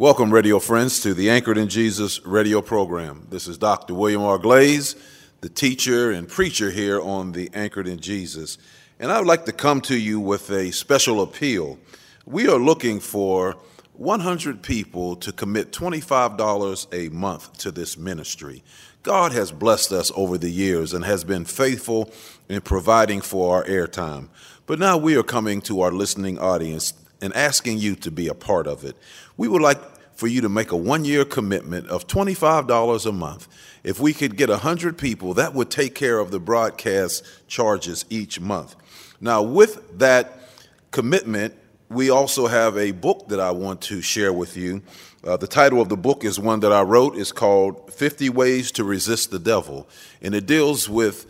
Welcome, radio friends, to the Anchored in Jesus radio program. This is Dr. William R. Glaze, the teacher and preacher here on the Anchored in Jesus. And I would like to come to you with a special appeal. We are looking for 100 people to commit $25 a month to this ministry. God has blessed us over the years and has been faithful in providing for our airtime. But now we are coming to our listening audience and asking you to be a part of it. We would like for you to make a one-year commitment of $25 a month. If we could get 100 people, that would take care of the broadcast charges each month. Now, with that commitment, we also have a book that I want to share with you. The title of the book is one that I wrote. It's called 50 Ways to Resist the Devil, and it deals with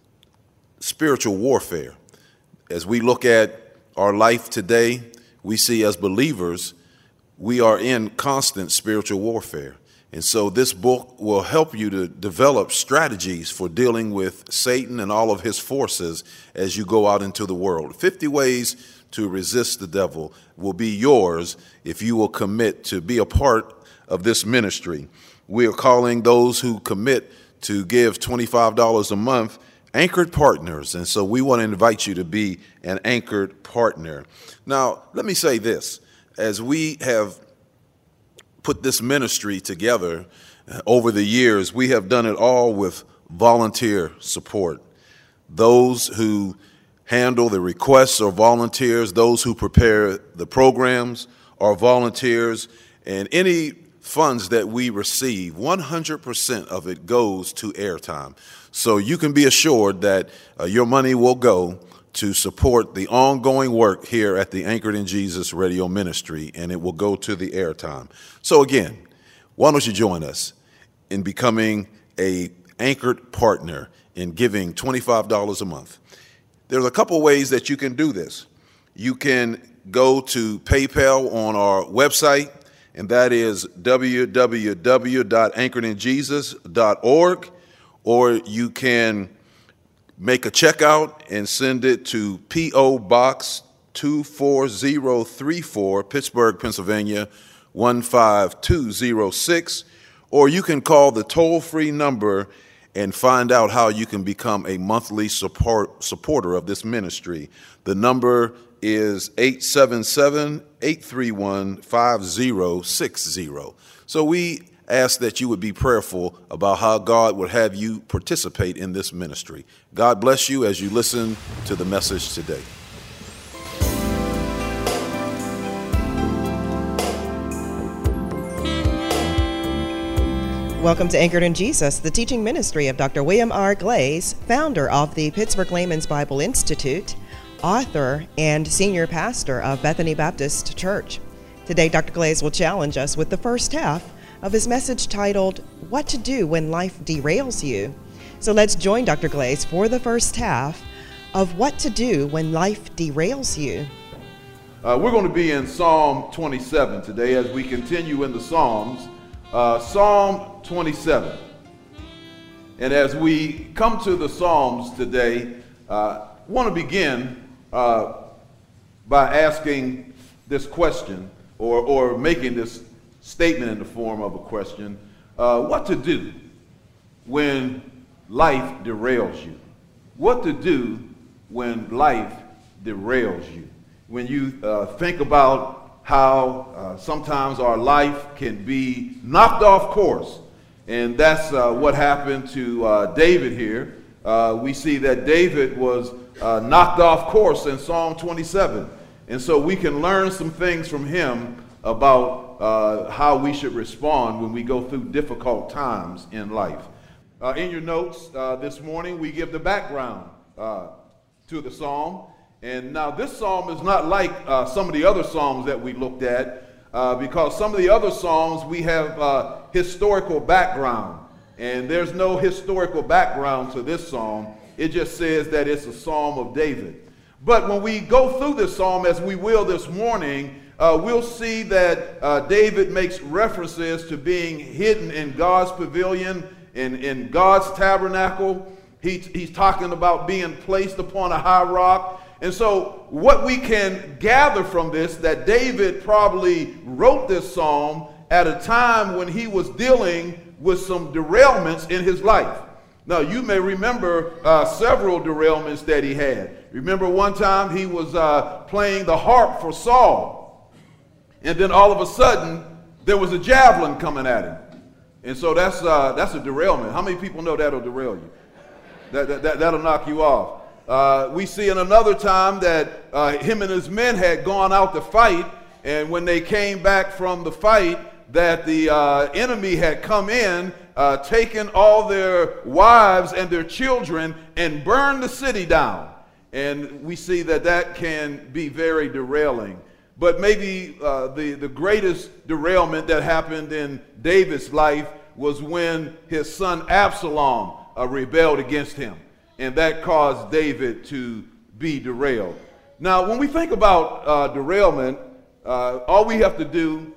spiritual warfare. As we look at our life today, we see as believers, we are in constant spiritual warfare. And so this book will help you to develop strategies for dealing with Satan and all of his forces as you go out into the world. 50 ways to resist the devil will be yours if you will commit to be a part of this ministry. We are calling those who commit to give $25 a month anchored partners. And so we want to invite you to be an anchored partner. Now, let me say this. As we have put this ministry together over the years, we have done it all with volunteer support. Those who handle the requests are volunteers. Those who prepare the programs are volunteers. And any funds that we receive, 100% of it goes to airtime. So you can be assured that your money will go to support the ongoing work here at the Anchored in Jesus radio ministry, and it will go to the airtime. So again, why don't you join us in becoming a anchored partner in giving $25 a month? There's a couple ways that you can do this. You can go to PayPal on our website, and that is www.anchoredinjesus.org, or you can make a checkout and send it to P.O. Box 24034, Pittsburgh, Pennsylvania, 15206. Or you can call the toll-free number and find out how you can become a monthly supporter of this ministry. The number is 877-831-5060. So we ask that you would be prayerful about how God would have you participate in this ministry. God bless you as you listen to the message today. Welcome to Anchored in Jesus, the teaching ministry of Dr. William R. Glaze, founder of the Pittsburgh Layman's Bible Institute, author and senior pastor of Bethany Baptist Church. Today, Dr. Glaze will challenge us with the first half of his message titled, What to Do When Life Derails You. So let's join Dr. Glaze for the first half of What to Do When Life Derails You. We're going to be in Psalm 27 today as we continue in the Psalms. Psalm 27. And as we come to the Psalms today, I want to begin by asking this question or making this statement in the form of a question. What to do when life derails you? What to do when life derails you? When you think about how sometimes our life can be knocked off course. And that's what happened to David here. We see that David was knocked off course in Psalm 27. And so we can learn some things from him about how we should respond when we go through difficult times in life. In your notes this morning, we give the background to the psalm. And now this psalm is not like some of the other psalms that we looked at, because some of the other psalms we have historical background. And there's no historical background to this psalm. It just says that it's a psalm of David. But when we go through this psalm, as we will this morning, we'll see that David makes references to being hidden in God's pavilion, in God's tabernacle. He's talking about being placed upon a high rock. And so what we can gather from this, that David probably wrote this psalm at a time when he was dealing with some derailments in his life. Now, you may remember several derailments that he had. Remember one time he was playing the harp for Saul, and then all of a sudden there was a javelin coming at him. And so that's a derailment. How many people know that'll derail you? That'll knock you off. We see in another time that him and his men had gone out to fight, and when they came back from the fight, that the enemy had come in, taken all their wives and their children and burned the city down. And we see that that can be very derailing. But maybe the greatest derailment that happened in David's life was when his son Absalom rebelled against him. And that caused David to be derailed. Now, when we think about derailment, all we have to do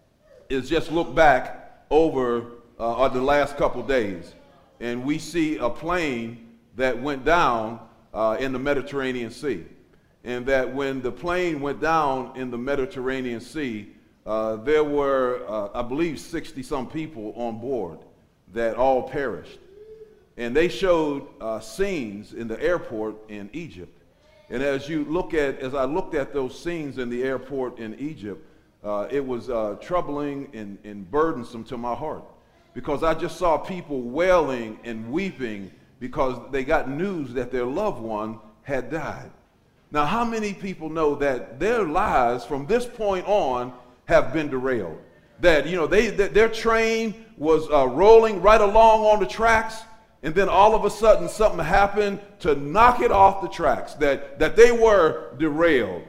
is just look back over the last couple days, and we see a plane that went down in the Mediterranean Sea. And that when the plane went down in the Mediterranean Sea, there were, I believe, 60-some people on board that all perished. And they showed scenes in the airport in Egypt. And as I looked at those scenes in the airport in Egypt, it was troubling and burdensome to my heart, because I just saw people wailing and weeping because they got news that their loved one had died. Now, how many people know that their lives from this point on have been derailed? That, their train was rolling right along on the tracks, and then all of a sudden something happened to knock it off the tracks, that they were derailed.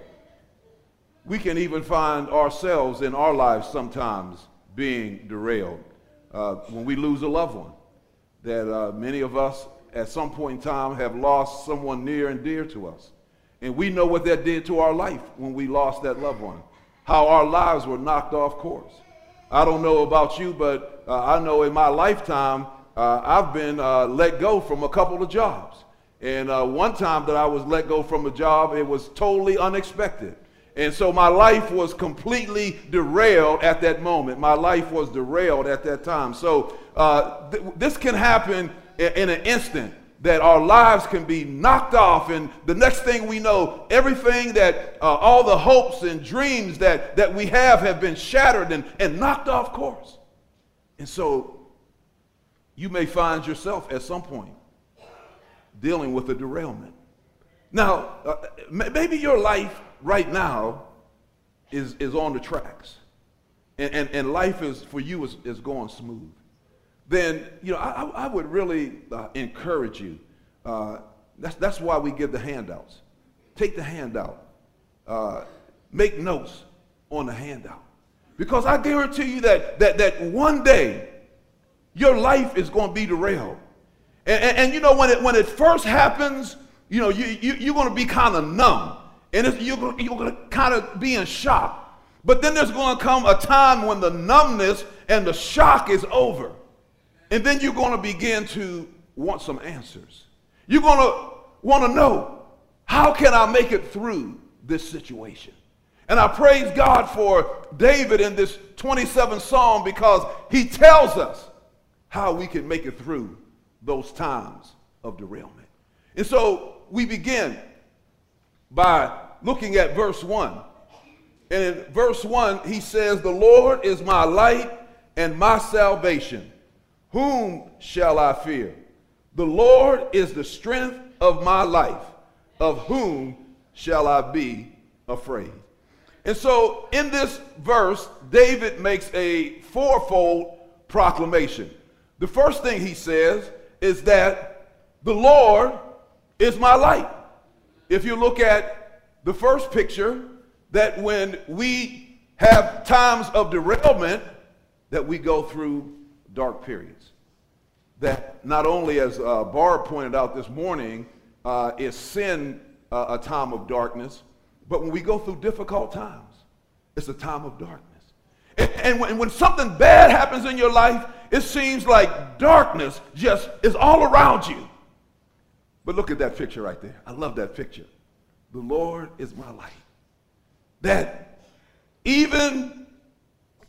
We can even find ourselves in our lives sometimes being derailed when we lose a loved one. That many of us at some point in time have lost someone near and dear to us. And we know what that did to our life when we lost that loved one, how our lives were knocked off course. I don't know about you, but I know in my lifetime, I've been let go from a couple of jobs. And one time that I was let go from a job, it was totally unexpected. And so my life was completely derailed at that moment. My life was derailed at that time. So this can happen in an instant, that our lives can be knocked off, and the next thing we know, everything that all the hopes and dreams that we have been shattered and knocked off course. And so you may find yourself at some point dealing with a derailment. Now, maybe your life right now is on the tracks, and life is for you is going smooth. Then I would really encourage you. That's why we give the handouts. Take the handout. Make notes on the handout, because I guarantee you that one day your life is going to be derailed. And when it first happens, you're going to be kind of numb, and you're going to kind of be in shock. But then there's going to come a time when the numbness and the shock is over. And then you're going to begin to want some answers. You're going to want to know, how can I make it through this situation? And I praise God for David in this 27th Psalm, because he tells us how we can make it through those times of derailment. And so we begin by looking at verse 1. And in verse 1, he says, "The Lord is my light and my salvation. Whom shall I fear? The Lord is the strength of my life. Of whom shall I be afraid?" And so in this verse, David makes a fourfold proclamation. The first thing he says is that the Lord is my light. If you look at the first picture, that when we have times of derailment, that we go through dark periods. That not only, as Barb pointed out this morning, is sin a time of darkness, but when we go through difficult times, it's a time of darkness. And when something bad happens in your life, it seems like darkness just is all around you. But look at that picture right there. I love that picture. The Lord is my light. That even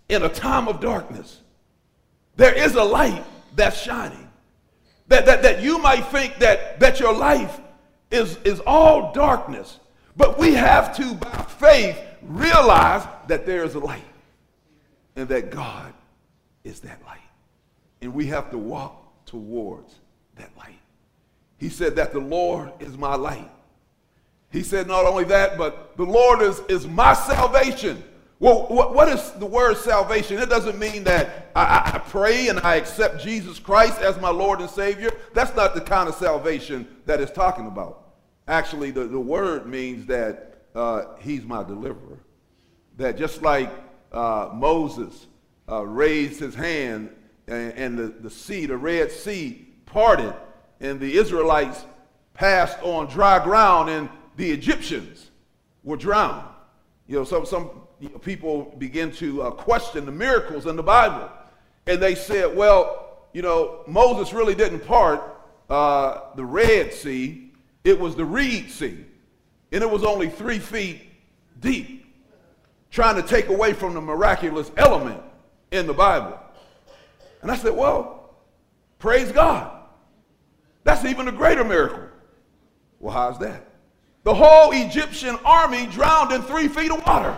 in a time of darkness, there is a light that's shining. That you might think that your life is all darkness, but we have to, by faith, realize that there is a light and that God is that light. And we have to walk towards that light. He said that the Lord is my light. He said not only that, but the Lord is my salvation. Well, what is the word salvation? It doesn't mean that I pray and I accept Jesus Christ as my Lord and Savior. That's not the kind of salvation that it's talking about. Actually, the word means that he's my deliverer. That just like Moses raised his hand and the sea, the Red Sea, parted, and the Israelites passed on dry ground, and the Egyptians were drowned. Some people begin to question the miracles in the Bible. And they said, well, Moses really didn't part the Red Sea. It was the Reed Sea. And it was only 3 feet deep, trying to take away from the miraculous element in the Bible. And I said, well, praise God. That's even a greater miracle. Well, how's that? The whole Egyptian army drowned in 3 feet of water.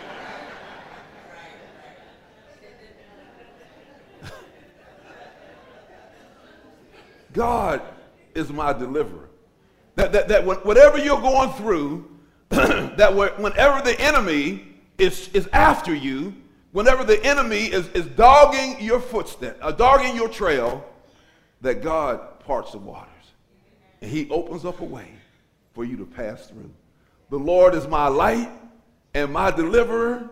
God is my deliverer. That whatever you're going through, whenever the enemy is after you, whenever the enemy is dogging your footsteps, dogging your trail, that God parts the waters. And he opens up a way for you to pass through. The Lord is my light and my deliverer.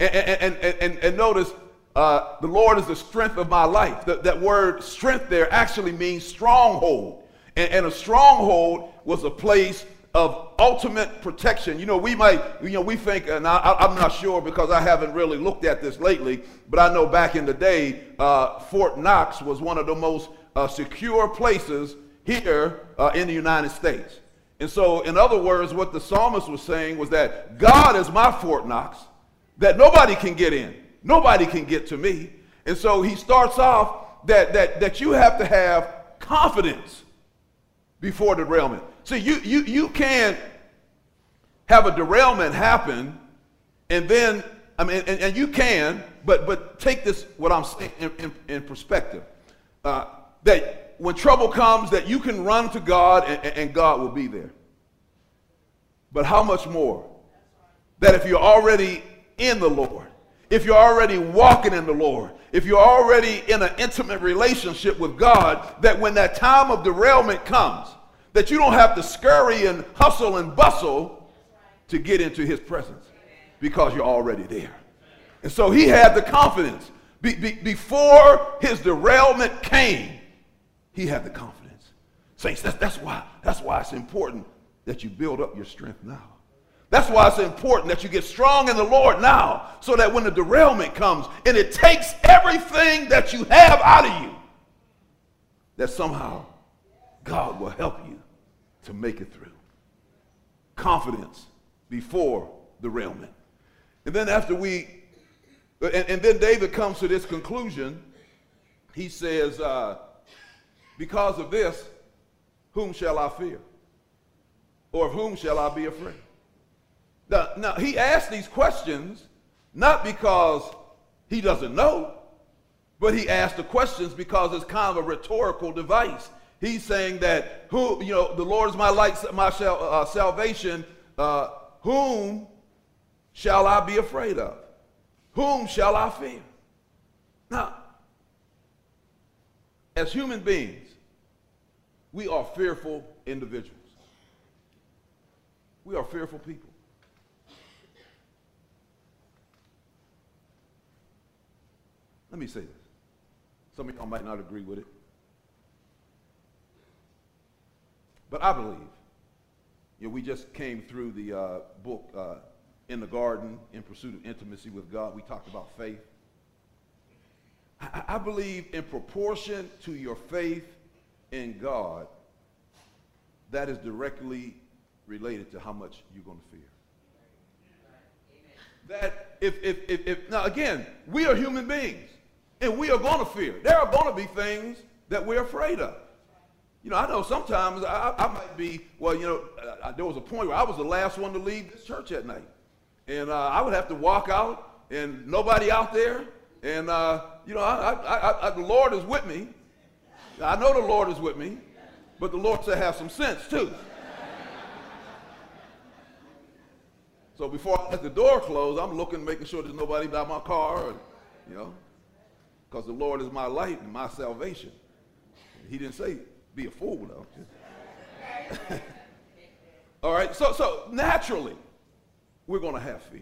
And notice, the Lord is the strength of my life. That word strength there actually means stronghold. And a stronghold was a place of ultimate protection. We think, and I'm not sure because I haven't really looked at this lately, but I know back in the day, Fort Knox was one of the most secure places here in the United States. And so, in other words, what the psalmist was saying was that God is my Fort Knox, that nobody can get in. Nobody can get to me. And so he starts off that you have to have confidence before derailment. See, you can't have a derailment happen and then, and you can, but take this, what I'm saying, in perspective. That when trouble comes, that you can run to God and God will be there. But how much more? That if you're already in the Lord, if you're already walking in the Lord, if you're already in an intimate relationship with God, that when that time of derailment comes, that you don't have to scurry and hustle and bustle to get into his presence because you're already there. And so he had the confidence. Before his derailment came, he had the confidence. Saints, that's why it's important that you build up your strength now. That's why it's important that you get strong in the Lord now, so that when the derailment comes and it takes everything that you have out of you, that somehow God will help you to make it through. Confidence before derailment. And then and then David comes to this conclusion. He says, because of this, whom shall I fear? Or of whom shall I be afraid? Now, he asked these questions not because he doesn't know, but he asked the questions because it's kind of a rhetorical device. He's saying that, the Lord is my light, my salvation. Whom shall I be afraid of? Whom shall I fear? Now, as human beings, we are fearful individuals. We are fearful people. Let me say this. Some of y'all might not agree with it. But I believe, we just came through the book, In the Garden, In Pursuit of Intimacy with God. We talked about faith. I believe in proportion to your faith in God, that is directly related to how much you're going to fear. That now again, we are human beings, and we are going to fear. There are going to be things that we're afraid of. You know, I know sometimes I might be, well, you know, there was a point where I was the last one to leave this church at night. And I would have to walk out and nobody out there. And, you know, the Lord is with me. I know the Lord is with me, but the Lord said have some sense too. So before I let the door close, I'm looking, making sure there's nobody by my car, and, you know, because the Lord is my light and my salvation. He didn't say be a fool, though. All right, so naturally, we're going to have fears.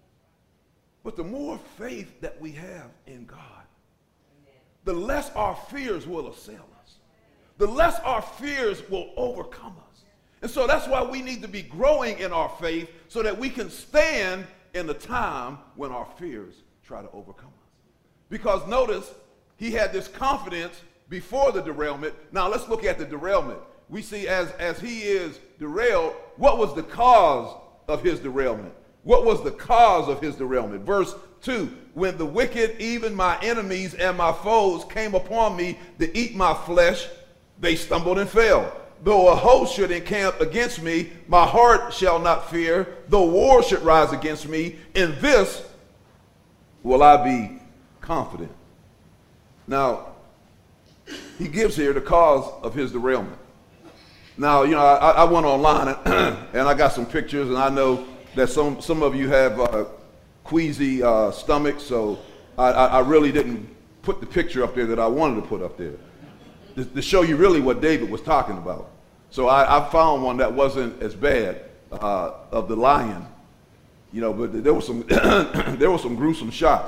But the more faith that we have in God, the less our fears will assail us. The less our fears will overcome us. And so that's why we need to be growing in our faith so that we can stand in the time when our fears try to overcome us. Because notice, he had this confidence before the derailment. Now let's look at the derailment. We see as he is derailed, what was the cause of his derailment? What was the cause of his derailment? Verse 2, when the wicked, even my enemies and my foes, came upon me to eat my flesh, they stumbled and fell. Though a host should encamp against me, my heart shall not fear. Though war should rise against me, in this will I be confident. Now, he gives here the cause of his derailment. Now, you know, I went online and I got some pictures, and I know that some of you have queasy stomachs, so I really didn't put the picture up there that I wanted to put up there to show you really what David was talking about. So I found one that wasn't as bad of the lion, you know, but there was some there were some gruesome shots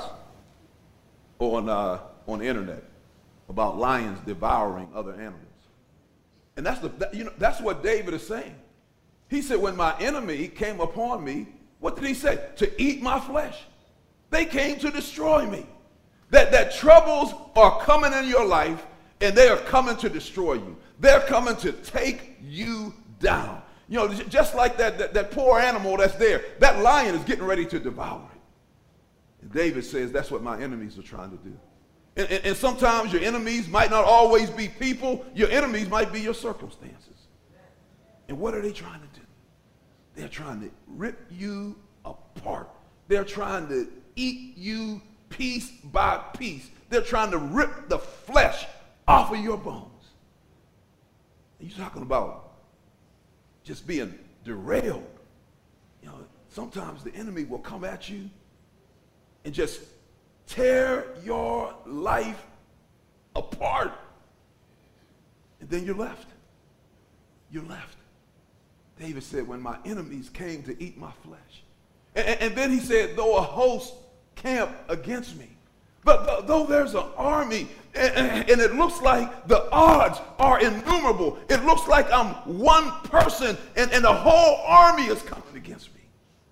on the internet about lions devouring other animals. And that's what David is saying. He said, when my enemy came upon me, what did he say? To eat my flesh. They came to destroy me. That troubles are coming in your life, and they are coming to destroy you. They're coming to take you down. You know, just like that poor animal that's there. That lion is getting ready to devour it. And David says, that's what my enemies are trying to do. And sometimes your enemies might not always be people. Your enemies might be your circumstances. And what are they trying to do? They're trying to rip you apart. They're trying to eat you piece by piece. They're trying to rip the flesh off of your bones. And you're talking about just being derailed. You know, sometimes the enemy will come at you and just tear your life apart. And then you're left. You're left. David said, when my enemies came to eat my flesh. And then he said, though a host camp against me. But though there's an army, and it looks like the odds are innumerable. It looks like I'm one person, and the whole army is coming against me.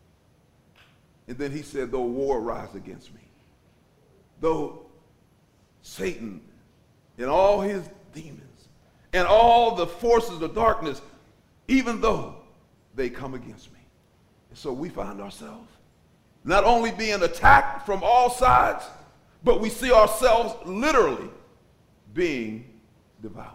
And then he said, though war rise against me. Though Satan and all his demons and all the forces of darkness, even though they come against me. And so we find ourselves not only being attacked from all sides, but we see ourselves literally being devoured.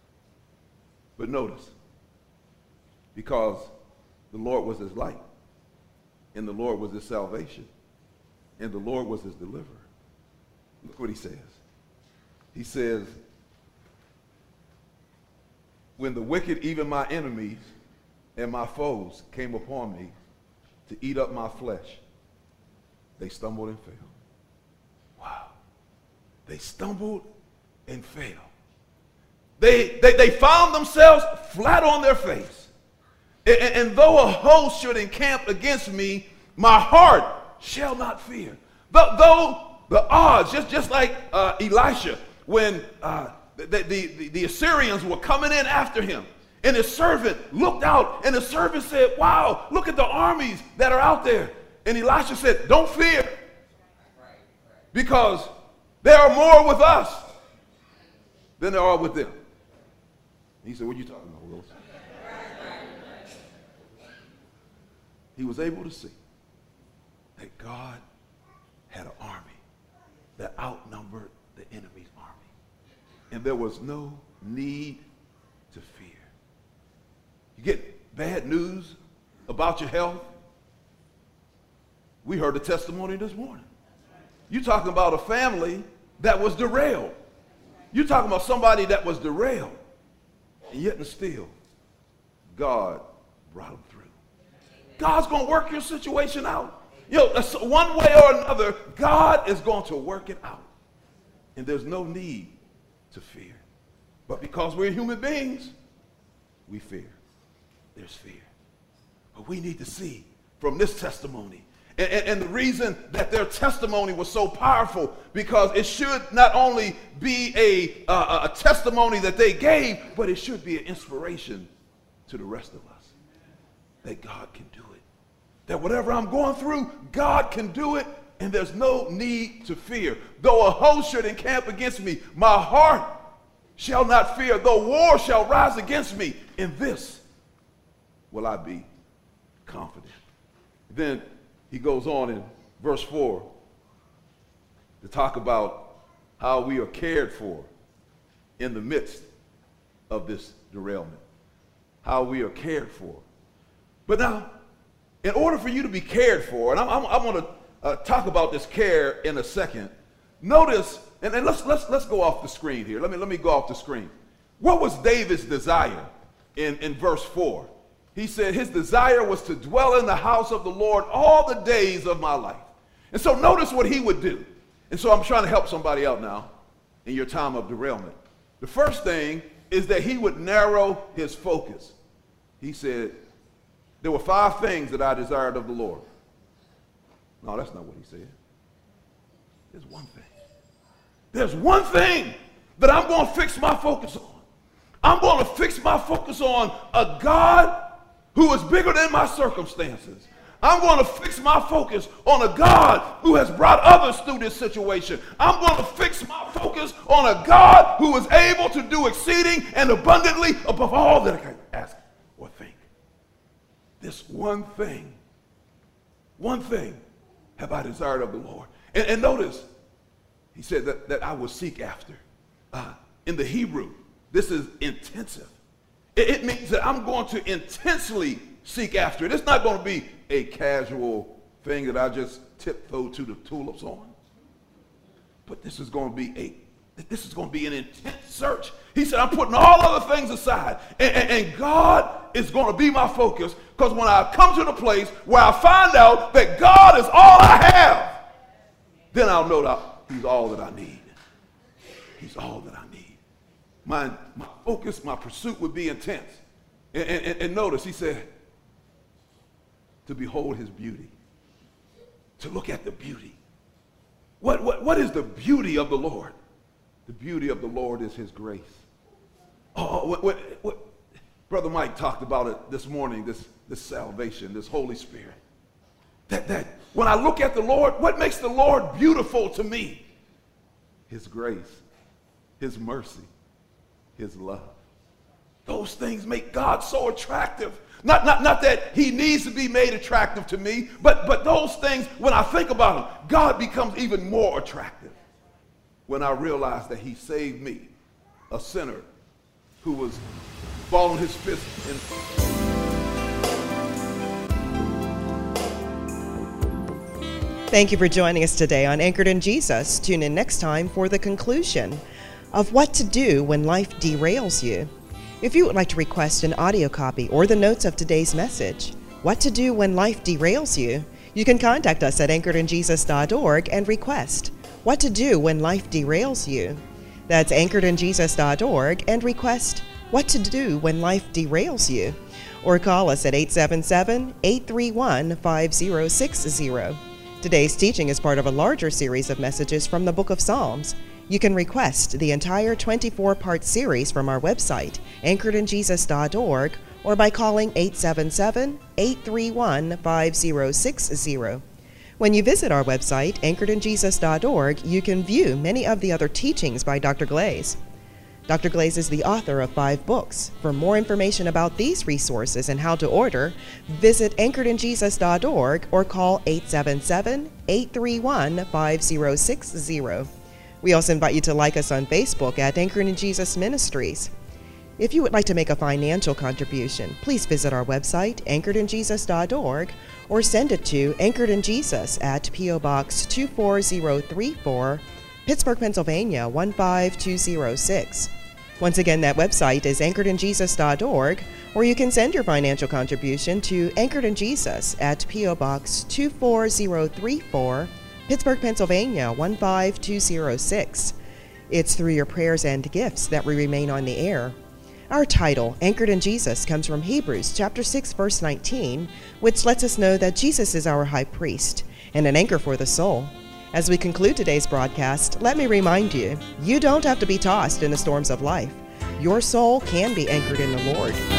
But notice, because the Lord was his light, and the Lord was his salvation, and the Lord was his deliverer. Look what he says. He says, when the wicked, even my enemies and my foes, came upon me to eat up my flesh, they stumbled and fell. Wow. They stumbled and fell. They found themselves flat on their face. And though a host should encamp against me, my heart shall not fear. Though the odds, just like Elisha, when the Assyrians were coming in after him, and his servant looked out, and the servant said, wow, look at the armies that are out there. And Elisha said, don't fear, because there are more with us than there are with them. He said, what are you talking about, Wilson? He was able to see that God had an army that outnumbered the enemy's army. And there was no need to fear. You get bad news about your health. We heard a testimony this morning. You're talking about a family that was derailed. You're talking about somebody that was derailed. And yet and still, God brought them through. God's going to work your situation out. One way or another, God is going to work it out. And there's no need to fear. But because we're human beings, we fear. There's fear. But we need to see from this testimony. And the reason that their testimony was so powerful, because it should not only be a testimony that they gave, but it should be an inspiration to the rest of us. That God can do it. That whatever I'm going through, God can do it, and there's no need to fear. Though a host should encamp against me, my heart shall not fear. Though war shall rise against me, in this will I be confident. Then he goes on in verse 4 to talk about how we are cared for in the midst of this derailment. How we are cared for. But now, in order for you to be cared for, and I'm going to talk about this care in a second. Notice, and let's go off the screen here. Let me go off the screen. What was David's desire in verse 4? He said his desire was to dwell in the house of the Lord all the days of my life. And so notice what he would do. And so I'm trying to help somebody out now in your time of derailment. The first thing is that he would narrow his focus. He said, there were 5 things that I desired of the Lord. No, that's not what he said. There's one thing. There's one thing that I'm going to fix my focus on. I'm going to fix my focus on a God who is bigger than my circumstances. I'm going to fix my focus on a God who has brought others through this situation. I'm going to fix my focus on a God who is able to do exceeding and abundantly above all that I can ask or think. This one thing have I desired of the Lord. And notice, he said that I will seek after. In the Hebrew, this is intensive. It means that I'm going to intensely seek after it. It's not going to be a casual thing that I just tiptoe to the tulips on. But this is going to be an intense search. He said, I'm putting all other things aside. And God is going to be my focus, because when I come to the place where I find out that God is all I have, then I'll know that he's all that I need. He's all that I need. My focus, my pursuit would be intense. And notice, he said, to behold his beauty, to look at the beauty. What is the beauty of the Lord? The beauty of the Lord is his grace. What Brother Mike talked about it this morning, this salvation, this Holy Spirit. That when I look at the Lord, what makes the Lord beautiful to me? His grace, his mercy, his love. Those things make God so attractive. Not that he needs to be made attractive to me, but those things, when I think about them, God becomes even more attractive when I realize that he saved me, a sinner who was balling his fist in. Thank you for joining us today on Anchored in Jesus. Tune in next time for the conclusion of what to do when life derails you. If you would like to request an audio copy or the notes of today's message, What to Do When Life Derails You, you can contact us at anchoredinjesus.org and request What to Do When Life Derails You. That's anchoredinjesus.org and request What to Do When Life Derails You. Or call us at 877-831-5060. Today's teaching is part of a larger series of messages from the Book of Psalms. You can request the entire 24-part series from our website, anchoredinjesus.org, or by calling 877-831-5060. When you visit our website, anchoredinjesus.org, you can view many of the other teachings by Dr. Glaze. Dr. Glaze is the author of 5 books. For more information about these resources and how to order, visit anchoredinjesus.org or call 877-831-5060. We also invite you to like us on Facebook at Anchored in Jesus Ministries. If you would like to make a financial contribution, please visit our website, anchoredinjesus.org, or send it to Anchored in Jesus at P.O. Box 24034, Pittsburgh, Pennsylvania 15206. Once again, that website is anchoredinjesus.org, or you can send your financial contribution to Anchored in Jesus at P.O. Box 24034, Pittsburgh, Pennsylvania 15206. It's through your prayers and gifts that we remain on the air. Our title, Anchored in Jesus, comes from Hebrews chapter 6, verse 19, which lets us know that Jesus is our high priest and an anchor for the soul. As we conclude today's broadcast, let me remind you, you don't have to be tossed in the storms of life. Your soul can be anchored in the Lord.